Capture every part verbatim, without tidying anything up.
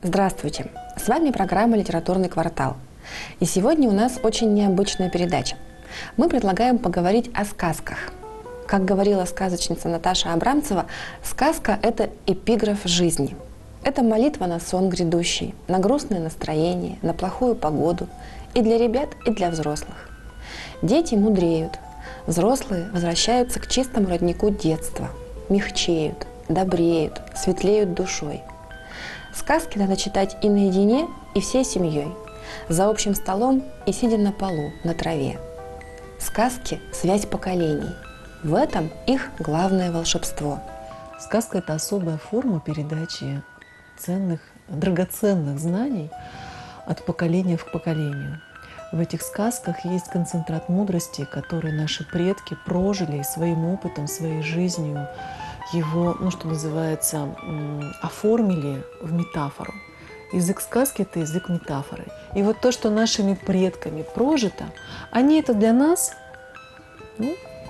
Здравствуйте! С вами программа «Литературный квартал». И сегодня у нас очень необычная передача. Мы предлагаем поговорить о сказках. Как говорила сказочница Наташа Абрамцева, сказка – это эпиграф жизни. Это молитва на сон грядущий, на грустное настроение, на плохую погоду и для ребят, и для взрослых. Дети мудреют, взрослые возвращаются к чистому роднику детства, мягчеют, добреют, светлеют душой. Сказки надо читать и наедине, и всей семьей, за общим столом и сидя на полу, на траве. Сказки – связь поколений. В этом их главное волшебство. Сказка – это особая форма передачи ценных, драгоценных знаний от поколения к поколению. В этих сказках есть концентрат мудрости, который наши предки прожили своим опытом, своей жизнью, его, ну что называется, оформили в метафору. Язык сказки – это язык метафоры. И вот то, что нашими предками прожито, они это для нас ну,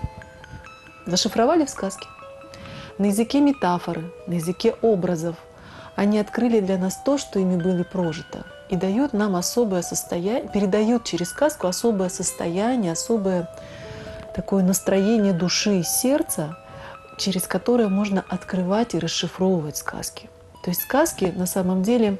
зашифровали в сказке. На языке метафоры, на языке образов они открыли для нас то, что ими было прожито. И дают нам особое состояние, передают через сказку особое состояние, особое такое настроение души и сердца, через которое можно открывать и расшифровывать сказки. То есть сказки на самом деле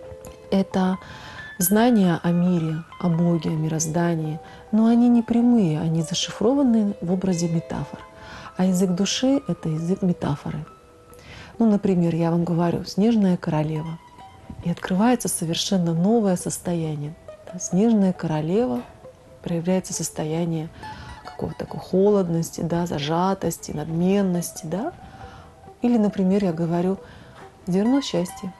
это знания о мире, о Боге, о мироздании, но они не прямые, они зашифрованы в образе метафор. А язык души – это язык метафоры. Ну, например, я вам говорю «Снежная королева», и открывается совершенно новое состояние. Снежная королева, проявляется состояние какой-то такой холодности, да, зажатости, надменности, да. Или, например, я говорю «зерно счастья».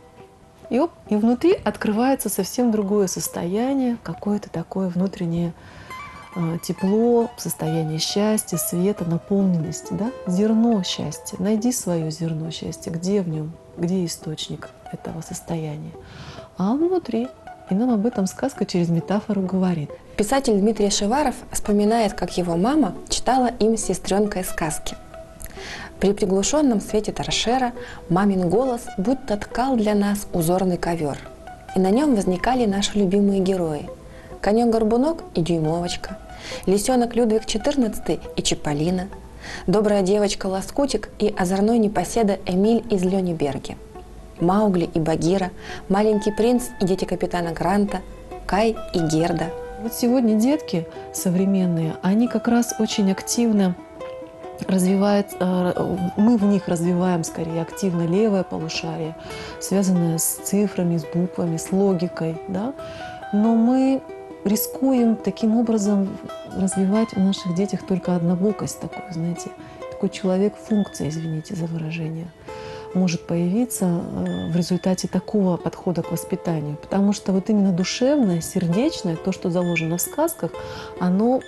И, оп, и внутри открывается совсем другое состояние, какое-то такое внутреннее э, тепло, состояние счастья, света, наполненности, да. Зерно счастья. Найди свое зерно счастья. Где в нем? Где источник этого состояния? А внутри. И нам об этом сказка через метафору говорит. Писатель Дмитрий Шиваров вспоминает, как его мама читала им с сестренкой сказки. При приглушенном свете торшера мамин голос будто ткал для нас узорный ковер. И на нем возникали наши любимые герои. Конек-горбунок и Дюймовочка, лисенок Людвиг четырнадцатый и Чиполлино, добрая девочка Лоскутик и озорной непоседа Эмиль из Лёниберги, Маугли и Багира, маленький принц и дети капитана Гранта, Кай и Герда. Вот сегодня детки современные, они как раз очень активно развивают, мы в них развиваем скорее активно левое полушарие, связанное с цифрами, с буквами, с логикой, да? Но мы рискуем таким образом развивать в наших детях только однобокость такую, знаете, такой человек-функция, извините за выражение, может появиться в результате такого подхода к воспитанию. Потому что вот именно душевное, сердечное, то, что заложено в сказках, оно,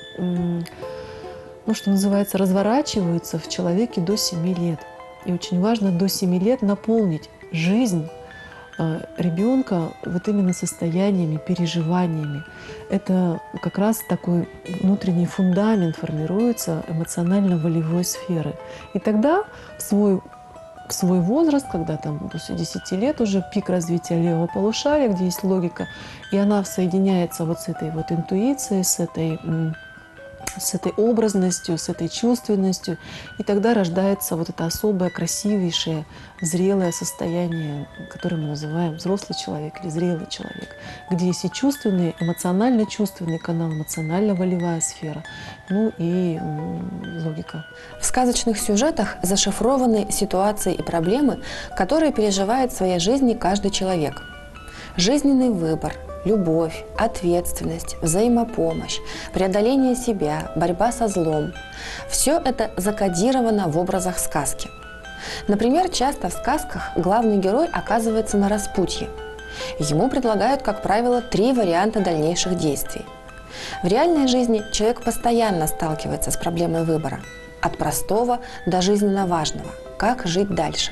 ну, что называется, разворачивается в человеке до семи лет. И очень важно до семи лет наполнить жизнь ребенка вот именно состояниями, переживаниями. Это как раз такой внутренний фундамент формируется эмоционально-волевой сферы. И тогда в свой в свой возраст, когда там после десяти лет уже пик развития левого полушария, где есть логика, и она соединяется вот с этой вот интуицией, с этой, с этой образностью, с этой чувственностью, и тогда рождается вот это особое, красивейшее, зрелое состояние, которое мы называем взрослый человек или зрелый человек, где есть и чувственный, эмоционально чувственный канал, эмоционально-волевая сфера, ну и логика. В сказочных сюжетах зашифрованы ситуации и проблемы, которые переживает в своей жизни каждый человек. Жизненный выбор, любовь, ответственность, взаимопомощь, преодоление себя, борьба со злом – все это закодировано в образах сказки. Например, часто в сказках главный герой оказывается на распутье. Ему предлагают, как правило, три варианта дальнейших действий. В реальной жизни человек постоянно сталкивается с проблемой выбора. От простого до жизненно важного – как жить дальше.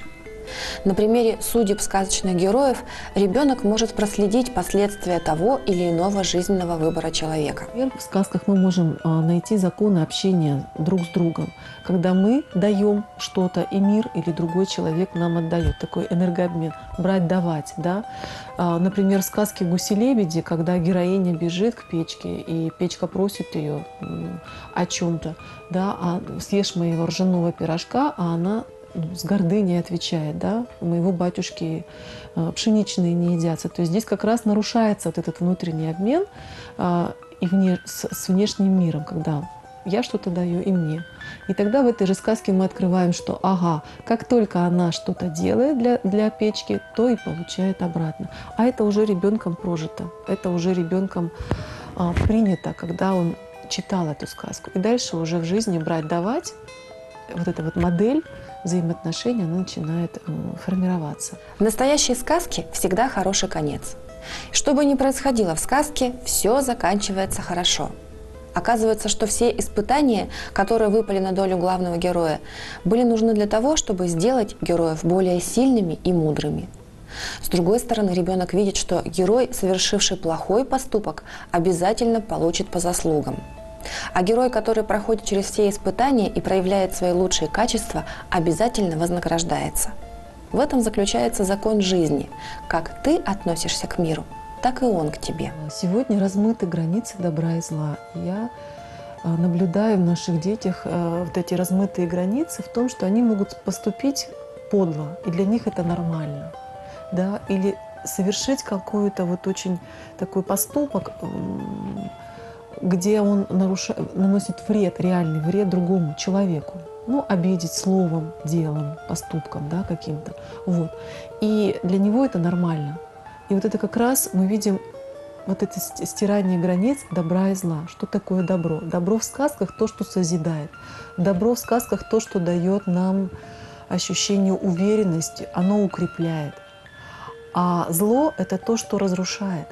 На примере судеб сказочных героев ребенок может проследить последствия того или иного жизненного выбора человека. В сказках мы можем найти законы общения друг с другом, когда мы даем что-то, и мир или другой человек нам отдает. Такой энергообмен. Брать-давать. Да? Например, в сказке «Гуси-лебеди», когда героиня бежит к печке, и печка просит ее о чем-то. Да? А съешь моего ржаного пирожка, а она с гордыней отвечает, да, у моего батюшки пшеничные не едятся. То есть здесь как раз нарушается вот этот внутренний обмен а, и вне, с, с внешним миром, когда я что-то даю и мне. И тогда в этой же сказке мы открываем, что ага, как только она что-то делает для, для печки, то и получает обратно. А это уже ребенком прожито, это уже ребенком а, принято, когда он читал эту сказку. И дальше уже в жизни брать-давать, вот эта вот модель взаимоотношений, она начинает э, формироваться. В настоящей сказке всегда хороший конец. Что бы ни происходило в сказке, все заканчивается хорошо. Оказывается, что все испытания, которые выпали на долю главного героя, были нужны для того, чтобы сделать героев более сильными и мудрыми. С другой стороны, ребенок видит, что герой, совершивший плохой поступок, обязательно получит по заслугам. А герой, который проходит через все испытания и проявляет свои лучшие качества, обязательно вознаграждается. В этом заключается закон жизни. Как ты относишься к миру, так и он к тебе. Сегодня размыты границы добра и зла. Я наблюдаю в наших детях вот эти размытые границы в том, что они могут поступить подло, и для них это нормально. Да? Или совершить какой-то вот очень такой поступок, где он нарушает, наносит вред, реальный вред другому человеку. Ну, обидеть словом, делом, поступком, да, каким-то. Вот. И для него это нормально. И вот это как раз мы видим вот это стирание границ добра и зла. Что такое добро? Добро в сказках — то, что созидает. Добро в сказках — то, что дает нам ощущение уверенности, оно укрепляет. А зло — это то, что разрушает.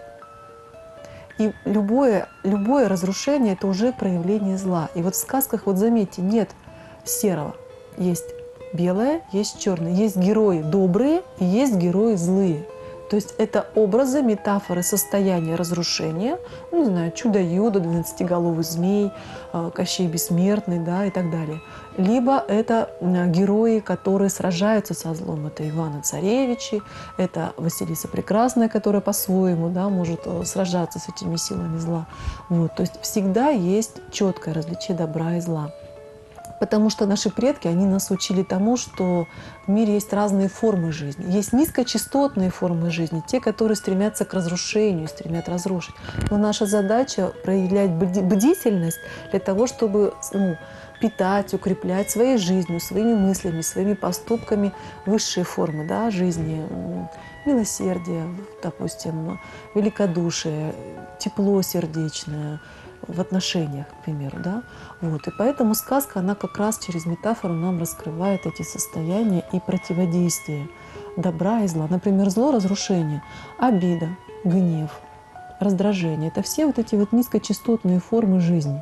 И любое, любое разрушение — это уже проявление зла. И вот в сказках, вот заметьте, нет серого. Есть белое, есть черное. Есть герои добрые и есть герои злые. То есть это образы, метафоры состояния разрушения. Ну, не знаю, Чудо-Юдо, двенадцатиголовый змей, Кощей Бессмертный, да, и так далее. Либо это герои, которые сражаются со злом. Это Иваны-Царевичи, это Василиса Прекрасная, которая по-своему, да, может сражаться с этими силами зла. Вот. То есть всегда есть четкое различие добра и зла. Потому что наши предки, они нас учили тому, что в мире есть разные формы жизни. Есть низкочастотные формы жизни, те, которые стремятся к разрушению, стремят разрушить. Но наша задача проявлять бдительность для того, чтобы, ну, питать, укреплять своей жизнью, своими мыслями, своими поступками высшие формы, да, жизни. Милосердие, допустим, великодушие, тепло сердечное в отношениях, к примеру, да, вот. И поэтому сказка, она как раз через метафору нам раскрывает эти состояния и противодействия добра и зла. Например, зло — разрушение, обида, гнев, раздражение — это все вот эти вот низкочастотные формы жизни.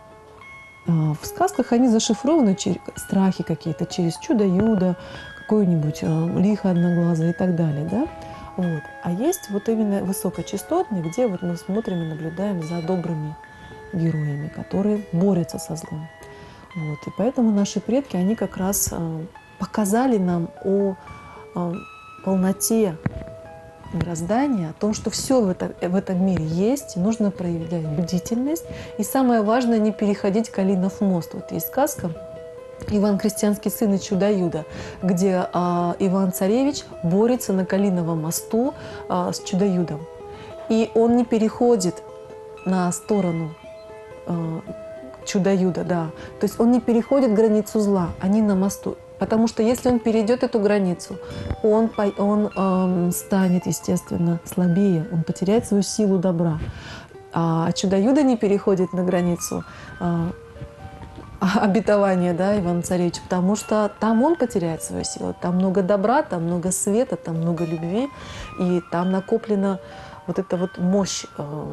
В сказках они зашифрованы через страхи какие-то, через Чудо-Юдо, какой-нибудь Лихо Одноглазый и так далее, да. Вот. А есть вот именно высокочастотные, где вот мы смотрим и наблюдаем за добрыми героями, которые борются со злом. Вот. И поэтому наши предки, они как раз э, показали нам о э, полноте мироздания, о том, что все в, это, в этом мире есть, и нужно проявлять бдительность. И самое важное — не переходить Калинов мост. Вот есть сказка «Иван Крестьянский сын и Чудо-Юдо», где э, Иван-Царевич борется на Калиновом мосту э, с Чудо-Юдом. И он не переходит на сторону Чудо-Юдо, да. То есть он не переходит границу зла, они на мосту. Потому что если он перейдет эту границу, он, он эм, станет, естественно, слабее, он потеряет свою силу добра. А Чудо-Юдо не переходит на границу э, обетования, да, Ивана-Царевича, потому что там он потеряет свою силу. Там много добра, там много света, там много любви, и там накоплено вот эта вот мощь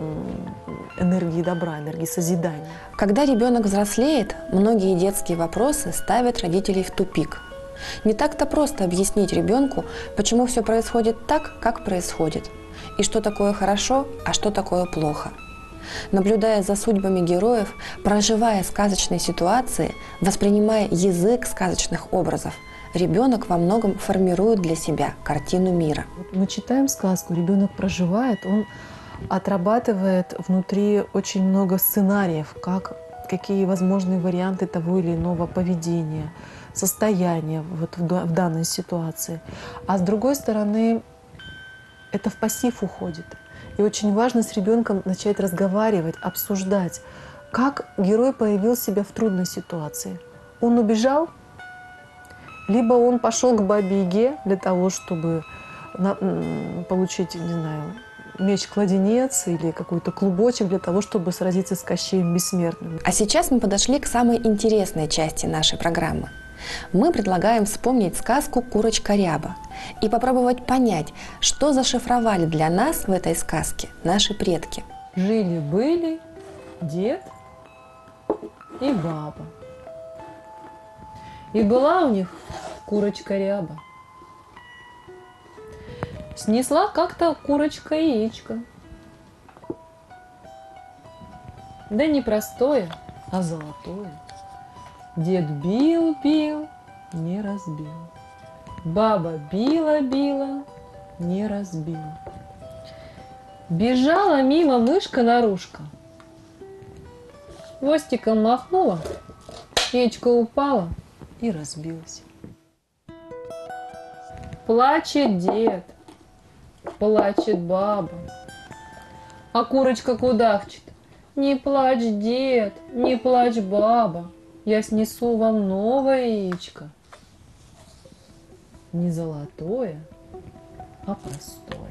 энергии добра, энергии созидания. Когда ребенок взрослеет, многие детские вопросы ставят родителей в тупик. Не так-то просто объяснить ребенку, почему все происходит так, как происходит, и что такое хорошо, а что такое плохо. Наблюдая за судьбами героев, проживая сказочные ситуации, воспринимая язык сказочных образов, ребенок во многом формирует для себя картину мира. Мы читаем сказку, ребенок проживает, он отрабатывает внутри очень много сценариев, как, какие возможные варианты того или иного поведения, состояния вот в, в данной ситуации. А с другой стороны, это в пассив уходит. И очень важно с ребенком начать разговаривать, обсуждать, как герой проявил себя в трудной ситуации. Он убежал, либо он пошел к бабе Яге для того, чтобы на, получить, не знаю, меч-кладенец или какой-то клубочек для того, чтобы сразиться с Кощеем Бессмертным. А сейчас мы подошли к самой интересной части нашей программы. Мы предлагаем вспомнить сказку «Курочка Ряба» и попробовать понять, что зашифровали для нас в этой сказке наши предки. Жили-были дед и баба. И была у них курочка Ряба. Снесла как-то курочка яичко. Да не простое, а золотое. Дед бил-бил, не разбил. Баба била-била, не разбила. Бежала мимо мышка-нарушка. Хвостиком махнула, яичко упала и разбилась. Плачет дед, плачет баба, а курочка кудахчет. Не плачь, дед, не плачь, баба, я снесу вам новое яичко. Не золотое, а простое.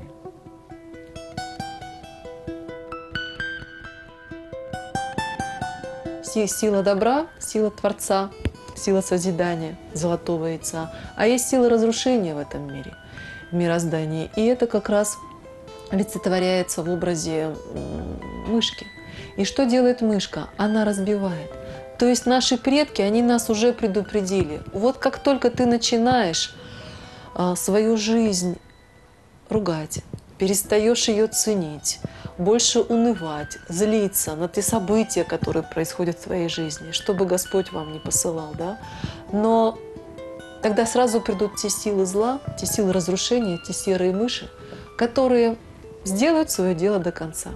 Сила добра, сила Творца, сила созидания, золотого яйца. А есть сила разрушения в этом мире, в мироздании. И это как раз олицетворяется в образе мышки. И что делает мышка? Она разбивает. То есть наши предки, они нас уже предупредили. Вот как только ты начинаешь а, свою жизнь ругать, перестаешь ее ценить, больше унывать, злиться на те события, которые происходят в твоей жизни, что бы Господь вам не посылал, да? Но тогда сразу придут те силы зла, те силы разрушения, те серые мыши, которые сделают свое дело до конца.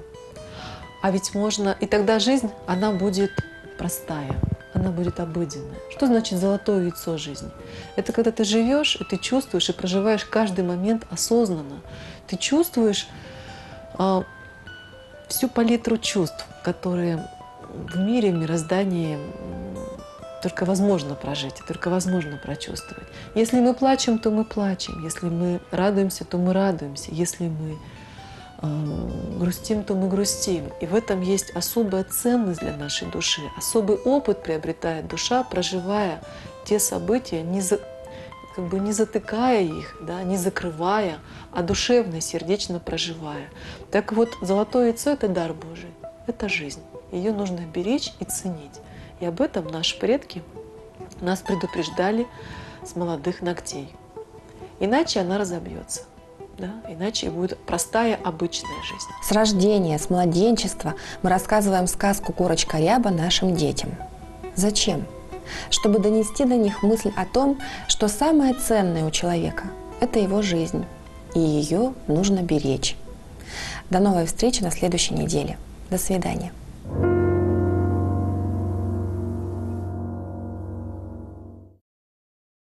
А ведь можно, и тогда жизнь, она будет простая, она будет обыденная. Что значит золотое яйцо жизни? Это когда ты живешь, и ты чувствуешь, и проживаешь каждый момент осознанно. Ты чувствуешь а, всю палитру чувств, которые в мире, в мироздании только возможно прожить, и только возможно прочувствовать. Если мы плачем, то мы плачем. Если мы радуемся, то мы радуемся. Если мы грустим, то мы грустим. И в этом есть особая ценность для нашей души. Особый опыт приобретает душа, проживая те события, не, за, как бы не затыкая их, да, не закрывая, а душевно, сердечно проживая. Так вот, золотое яйцо – это дар Божий, это жизнь. Ее нужно беречь и ценить. И об этом наши предки нас предупреждали с молодых ногтей. Иначе она разобьется. Да? Иначе будет простая, обычная жизнь. С рождения, с младенчества мы рассказываем сказку «Курочка Ряба» нашим детям. Зачем? Чтобы донести до них мысль о том, что самое ценное у человека – это его жизнь, и ее нужно беречь. До новой встречи на следующей неделе. До свидания.